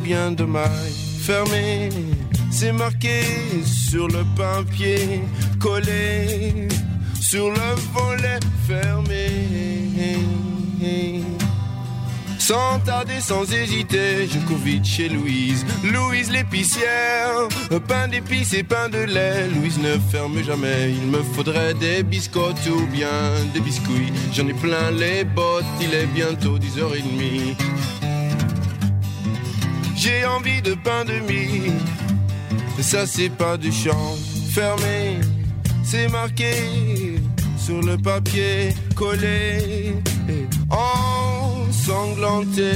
bien dommage. Fermé, c'est marqué sur le papier, collé sur le volet fermé. Sans tarder, sans hésiter, je cours vite chez Louise. Louise l'épicière, pain d'épices et pain de lait. Louise ne ferme jamais, il me faudrait des biscottes ou bien des biscuits. J'en ai plein les bottes, il est bientôt 10h30. J'ai envie de pain de mie, ça c'est pas de chance. Fermé, c'est marqué sur le papier, collé, ensanglanté.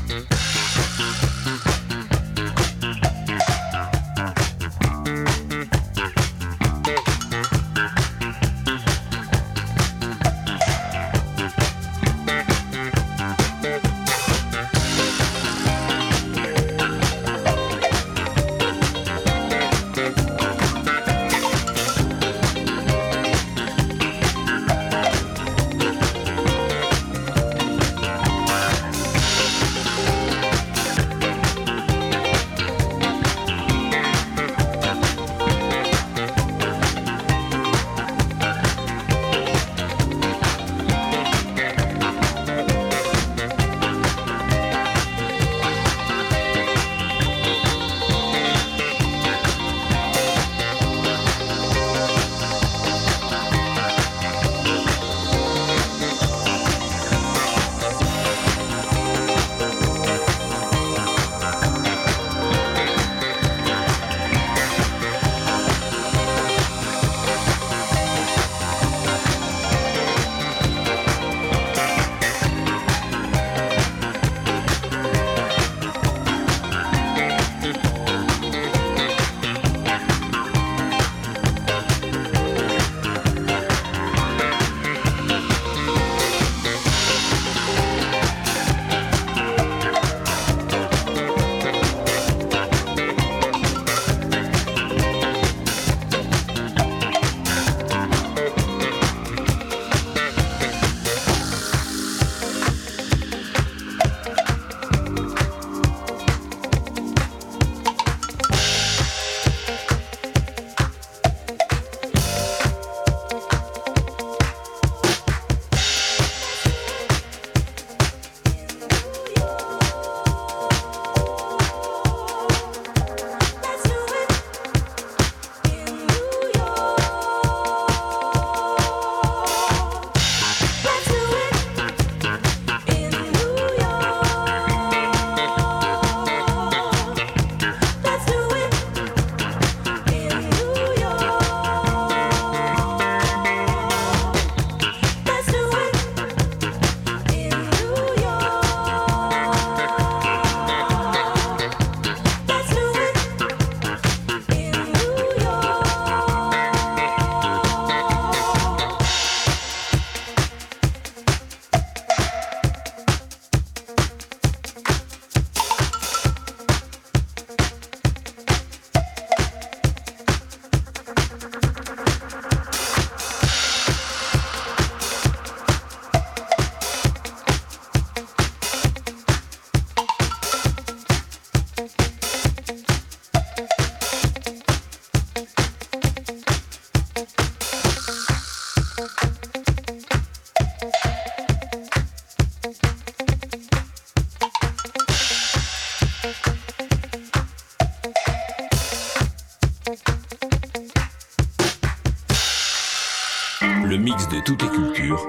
Le mix de toutes les cultures.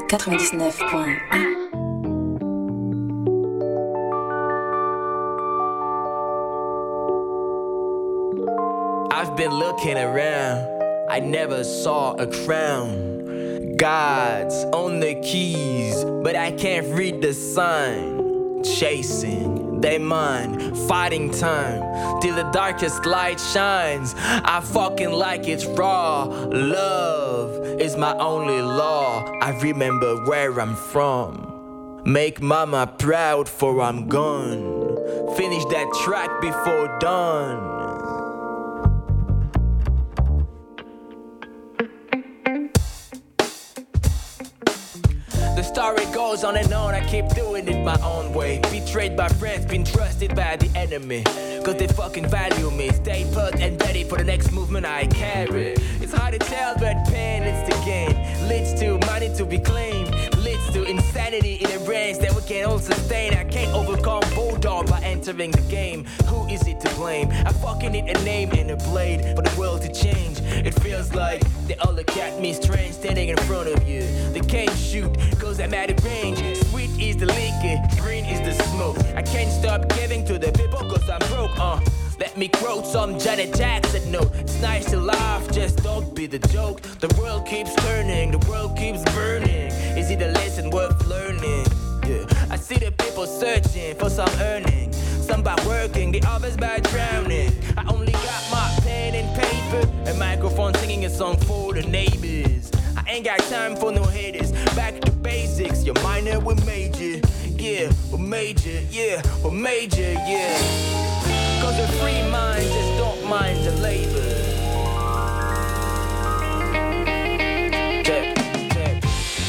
99.1. I've been looking around, I never saw a crown. God's on the keys, but I can't read the sign. Chasing their mind, fighting time, till the darkest light shines. I fucking like it's raw. Love is my only law. I remember where I'm from. Make mama proud for I'm gone. Finish that track before dawn. The story goes on and on, I keep doing it my own way. Betrayed by friends, been trusted by the enemy. Cause they fucking value me. Stay put and ready for the next movement I carry. It's hard to tell, but pain leads to gain. Leads to money to be claimed. Leads to insanity in a range that we can all sustain. I can't overcome Bulldog by entering the game. Who is it to blame? I fucking need a name and a blade for the world to change. It feels like they all look at me strange standing in front of you. They can't shoot cause I'm out of range. Sweet is the liquor, green is the smoke. I can't stop giving to the people cause I'm broke. Let me quote some Janet Jackson note. It's nice to laugh, just don't be the joke. The world keeps turning, the world keeps burning. Is it a lesson worth learning? Yeah. I see the people searching for some earning. Some by working, the others by drowning. I only got my pen and paper, a microphone singing a song for the neighbors. I ain't got time for no haters. Back to basics, you're minor, we're major. Yeah, we're major, yeah, we're major, yeah. Cause the free minds just don't mind the labor. Check.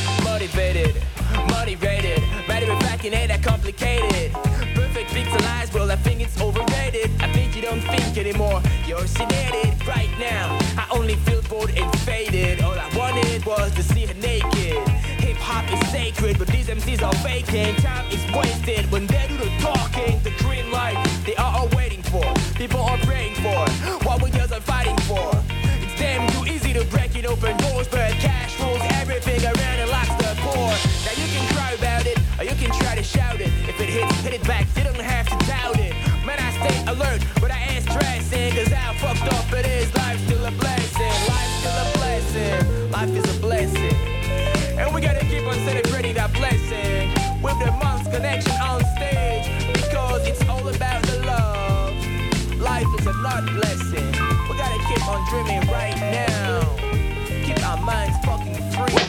Motivated, matter of fact, it ain't that complicated. Perfect pixelized, well, I think it's overrated. I think you don't think anymore, you're sedated right now. I only feel bored and faded. All I wanted was to see her naked. Hip-hop is sacred, but these MCs are faking. Time is wasted when they do the talking. The green light, they are all waiting for. People are praying for what we just are fighting for. It's damn too easy to break it open doors, but cash rules everything around and locks the poor. Now you can cry about it, or you can try to shout it. If it hits, hit it back, you don't have to doubt it. Man, I stay alert, but I ain't stressing, cause how fucked up it is. Life's still a blessing, life's still a blessing. Life is a blessing, and we gotta keep on celebrating that blessing with the Monks Connection on stage, because it's all about the love. Life is a lot blessing. We gotta keep on dreaming right now. Keep our minds fucking free.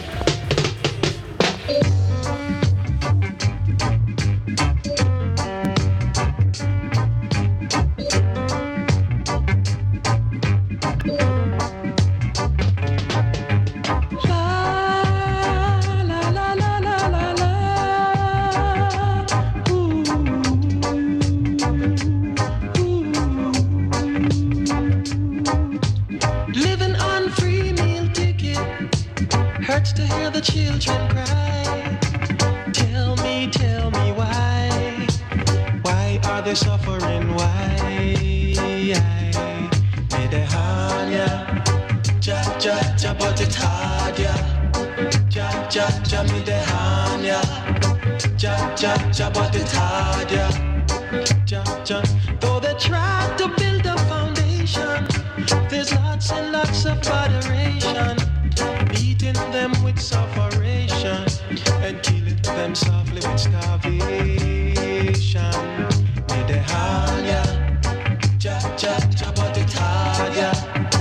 To hear the children cry. Tell me why are they suffering? Why? Medehania, ja, but it's hard, ja, medehania, ja, but it's hard, ja. Though they try to build a foundation, there's lots and lots of adoration. Beating them with sufferation and killing them softly with starvation. Medehania, ja, but it's hard, ja,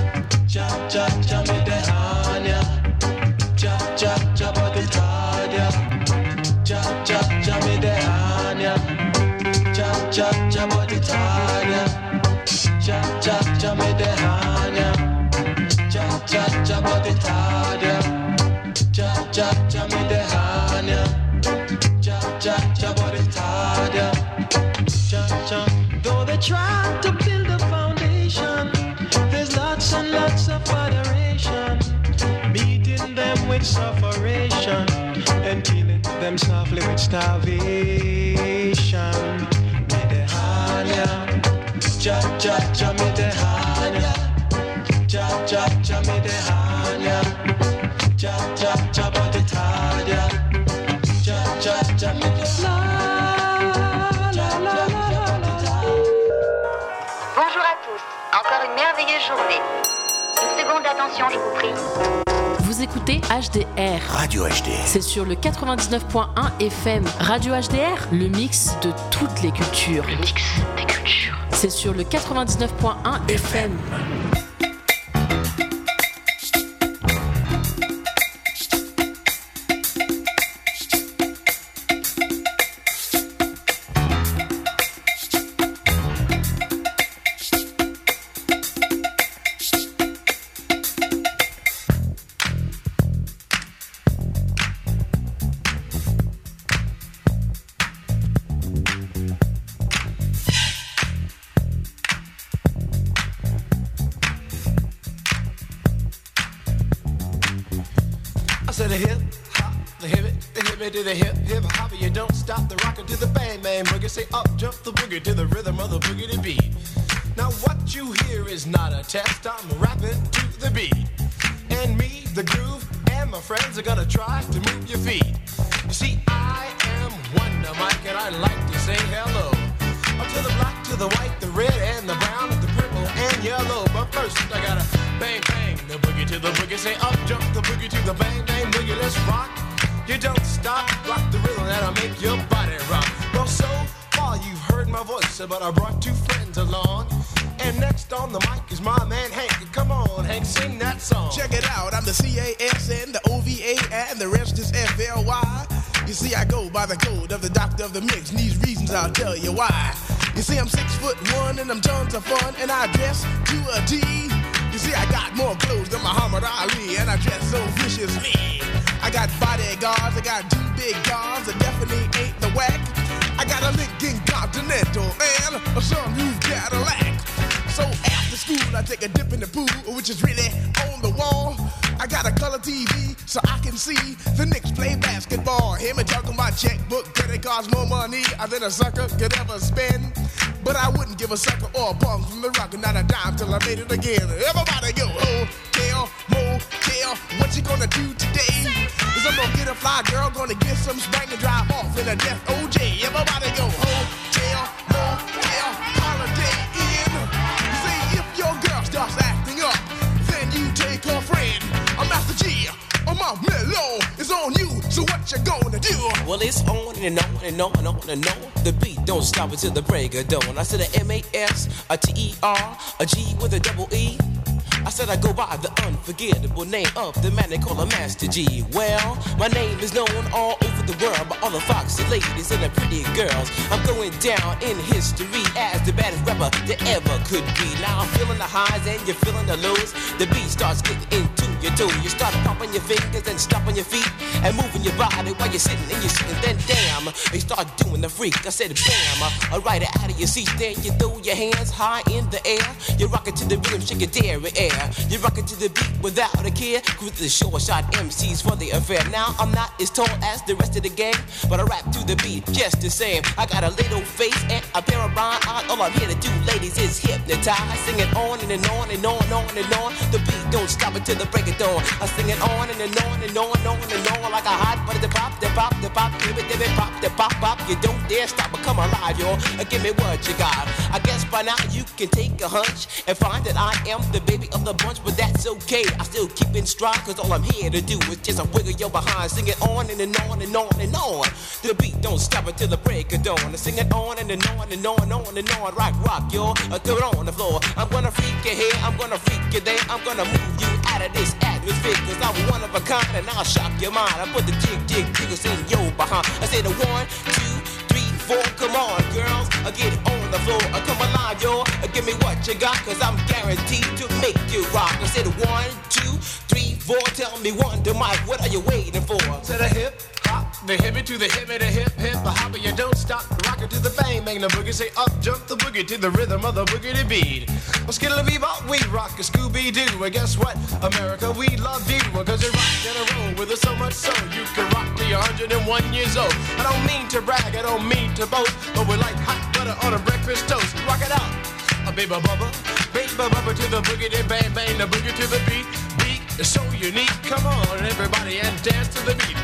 medehania, ja, but it's hard, ja, medehania, ja, but it's hard, ja, medehania, ja, but it's hard, ja, medehania, ja, but it's hard, ja. Though they try to build a foundation, there's lots and lots of adoration, beating them with sufferation and killing them softly with starvation. Medehania, ja, medehania, ja, medehania, ja, but it's hard, ja, medehania. Bonjour à tous, encore une merveilleuse journée. Une seconde d'attention, je vous prie. Vous écoutez HDR. Radio HDR. C'est sur le 99.1 FM. Radio HDR, le mix de toutes les cultures. Le mix des cultures. C'est sur le 99.1 FM. To the hip hopper, you don't stop the rocker to the bang bang boogie. Say up jump the boogie to the rhythm of the boogie to beat. Now what you hear is not a test. I'm rapping to the beat, and me, the groove, and my friends are gonna try to move your feet. You see, I am Wonder Mike, and I like to say hello to the black, to the white, the red, and the brown, the purple, and yellow. But first, I gotta bang bang the boogie to the boogie. Say up jump the boogie to the bang bang boogie. Let's rock. you don't stop. Rock the rhythm that'll make your body rock. Well, so far you've heard my voice, but I brought two friends along. And next on the mic is my man Hank. Come on, Hank, sing that song. Check it out, I'm the CASN, the OVA, and the rest is FLY. You see, I go by the code of the doctor of the mix, and these reasons I'll tell you why. You see, I'm 6'1" and I'm tons of fun, and I dress to a T. You see, I got more clothes than Muhammad Ali, and I dress so viciously. I got bodyguards, I got two big guns that definitely ain't the whack. I got a Lincoln Continental and a sunroof Cadillac. So after school, I take a dip in the pool, which is really on the wall. I got a color TV so I can see the Knicks play basketball. Him and talking my checkbook, credit cards more money than a sucker could ever spend. But I wouldn't give a sucker or a punk from the rock and not a dime till I made it again. Everybody go, hotel, motel, what you gonna do today? Cause I'm gonna get a fly girl, gonna get some spank and drive off in a death OJ. Everybody go, hotel, motel, holiday in. See, if your girl starts acting up, then you take her friend. I'm Master G, my mellow is on you, so what you gonna do? Well, it's on and on and on and on and on. The beat don't stop until the break of dawn. I said a M-A-S, a T-E-R, a G with a double E. I said I go by the unforgettable name of the man they call a Master G. Well, my name is known all over the world by all the foxy ladies and the pretty girls. I'm going down in history as the baddest rapper that ever could be. Now I'm feeling the highs and you're feeling the lows. The beat starts getting into your toe. You start popping your fingers and stomping your feet and moving your body while you're sitting and you're sitting. Then damn, you start doing the freak. I said bam, right out of your seat. Then you throw your hands high in the air. You rock it to the rhythm, shake your dairy air. You rock it to the beat without a care. Cruise the short shot MCs for the affair. Now I'm not as tall as the rest of the gang, but I rap to the beat just the same. I got a little face and a pair of rhyme eyes. All I'm here to do, ladies, is hypnotize. Sing it on and on and on and on and on. The beat don't stop until the break of dawn. I sing it on and on and on and on and on like a hot butter. The pop, the pop, the pop, give it, pop, the pop, pop. You don't dare stop or come alive, y'all. Give me what you got. I guess by now you can take a hunch and find that I am the baby of the bunch, but that's okay. I still keep in stride, cause all I'm here to do is just a wiggle your behind. Sing it on and on and on and on. The beat don't stop until the break of dawn. I sing it on and on and on and on and on. Rock, y'all. Throw it on the floor. I'm gonna freak you here, I'm gonna freak you there. I'm gonna move you out of this atmosphere, cause I'm one of a kind and I'll shock your mind. I put the jiggles in your behind. I say the 1, 2, 3, 4, come on, girls. Get on the floor. Come alive, y'all. Give me what you got, cause I'm guaranteed to make you rock. I said 1, 2, 3, 4. Tell me one to Mike, what are you waiting for? To the hip hop, the hippie to the hippie, the hip hip, the hopper. You don't stop, rock it to the bang bang, the boogie. Say up, jump the boogie to the rhythm of the boogie to beat. Well, skittle bebop, we rock a Scooby Doo. And guess what, America, we love you, cause you rock in a row with us so much so you can rock till you're 101 years old. I don't mean to brag, I don't mean to boast, but we're like hot butter on a breakfast toast. Rock it out, a baby bubba to the boogie, then bang bang, the boogie to the beat. Beat is so unique. Come on, everybody, and dance to the beat.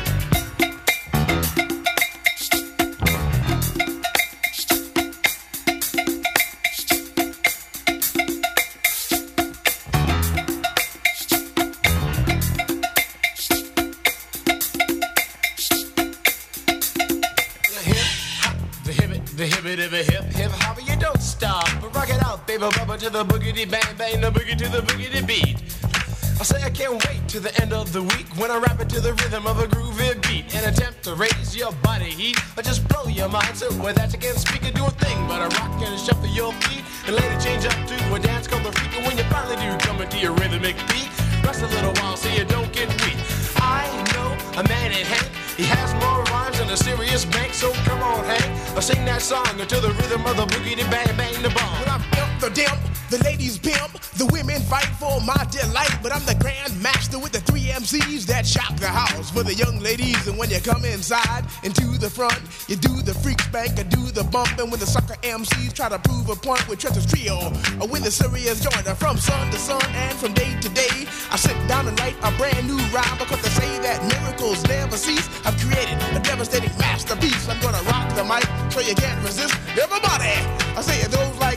The hip hopper, you don't stop. Rock it out, baby bubba to the boogity bang bang, the boogie to the boogity beat. I say I can't wait to the end of the week when I rap it to the rhythm of a groovy beat and attempt to raise your body heat or just blow your mind. So with that you can't speak or do a thing but I rock and shuffle your feet and later change up to a dance called the freak. And when you finally do come into your rhythmic beat, rest a little while so you don't get weak. I know a man in Hank, he has more rhymes than a serious bank. So come on, Hank, I'll sing that song to the rhythm of the boogie, bang, bang, the bomb. When I'm pimp the dimp, the ladies pimp, the women fight for my delight. But I'm the grand master with the 3 MCs that shock the house for the young ladies. And when you come inside and to the front, you do the freak spank and do the bump. And when the sucker MCs try to prove a point with Trent's Trio, or when the serious joiner from sun to sun and from day to day, I sit down and write a brand new rhyme because they say that miracles never cease. I've created a devastating masterpiece. I'm gonna rock the mic so you can't resist. Everybody, I say it goes like this. Well, I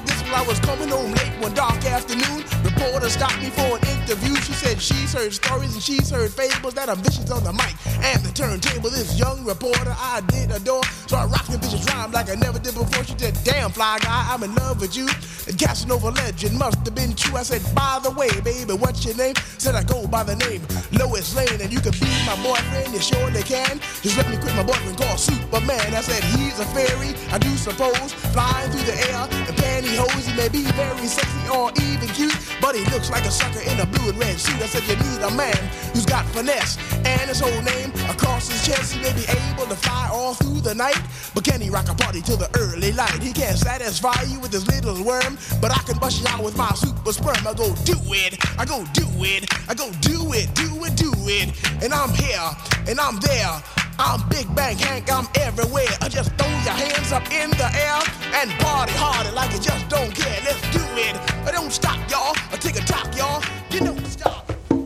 was coming home late one dark afternoon. Reporter stopped me for an interview. She said she's heard stories and she's heard fables that are vicious on the mic and the turntable. This young reporter I did adore, so I rocked the vicious rhyme like I never did before. She said, damn fly guy, I'm in love with you. And Casanova legend must have been true. I said, by the way, baby, what's your name? Said I go by the name Lois Lane, and you can be my boyfriend, you surely can. Just let me quit my boyfriend called Superman. I said, he's a fairy, I do suppose, flying through the air in pantyhose. He may be very sexy or even cute, but he looks like a sucker in a blue and red suit. I said, you need a man who's got finesse, and his whole name across his chest. He may be able to fly all through the night, but can he rock a party till the early light? He can't satisfy you with his little worm, but I can bust you out with my super sperm. I go do it, I go do it, I go do it, do it, do it. And I'm here, and I'm there. I'm Big Bang Hank, I'm everywhere. Just throw your hands up in the air and party harder like you just don't care. Let's do it. Don't stop, y'all. Take a talk, y'all. You don't stop.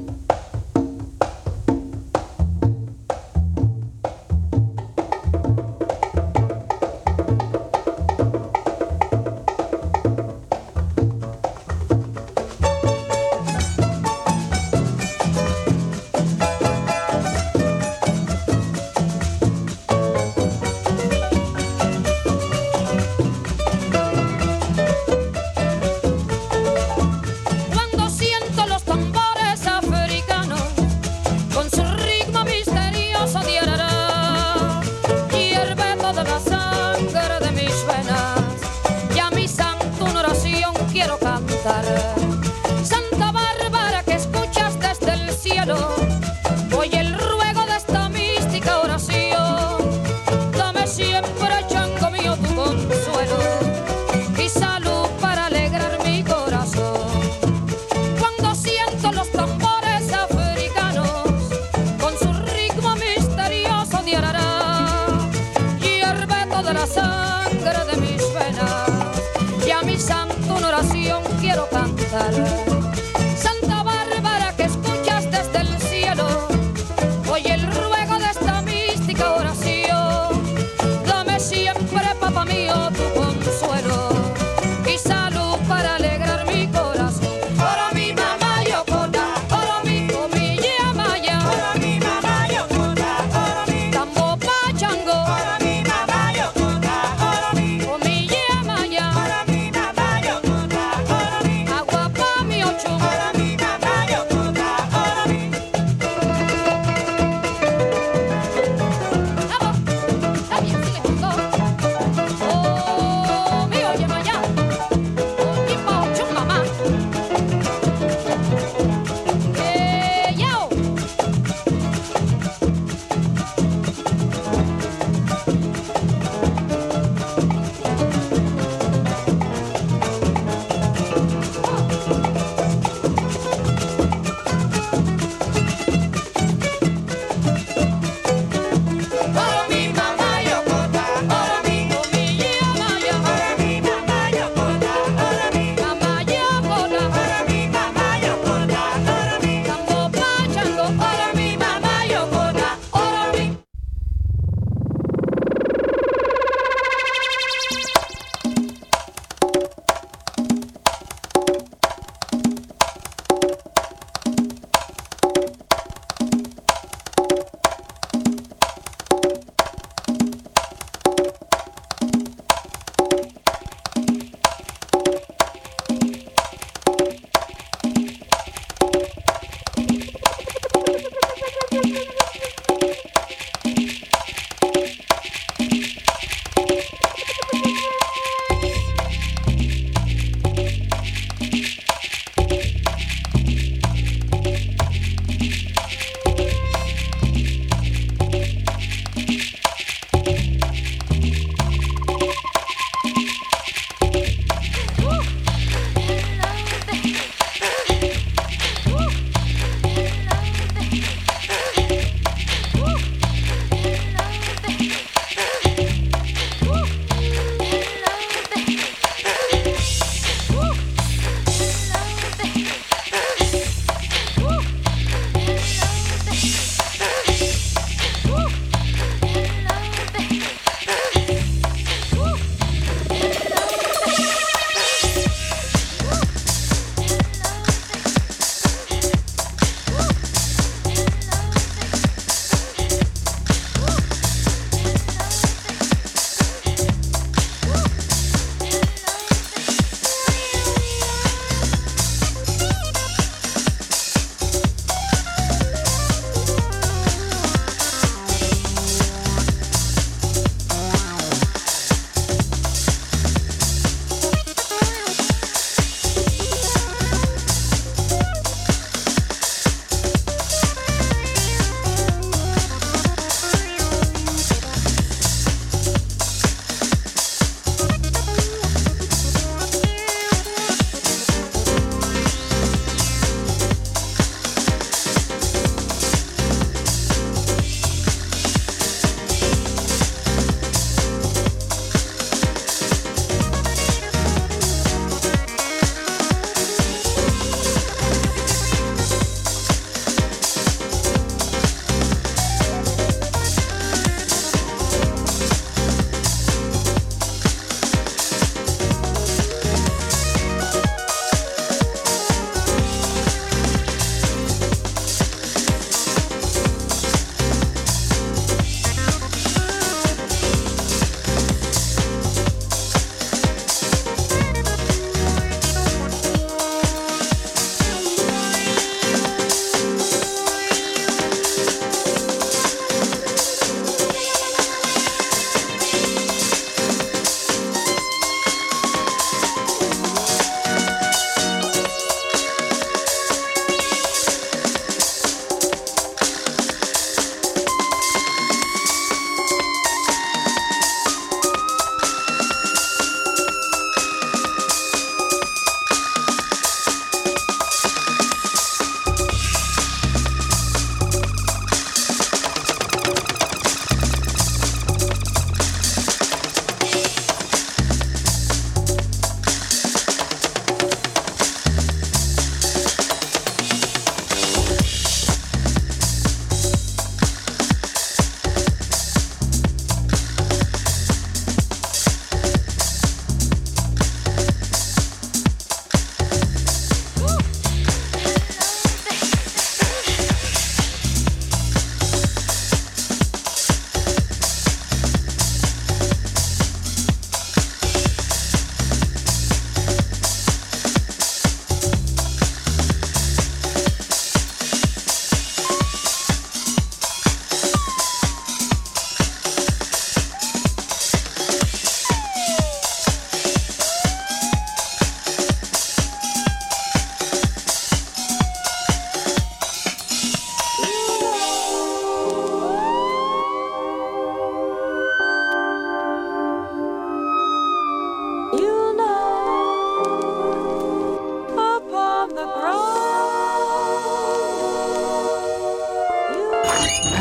Santa Bárbara, que escuchas desde el cielo, oye el ruego de esta mística oración. Dame siempre, chango mío, tu consuelo y salud para alegrar mi corazón. Cuando siento los tambores africanos con su ritmo misterioso de arará, hierve toda la sangre de mis venas y a mi santo una oración quiero cantar. Santa Bárbara, que escuchas desde el cielo,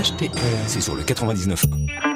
C'est sur le 99.1.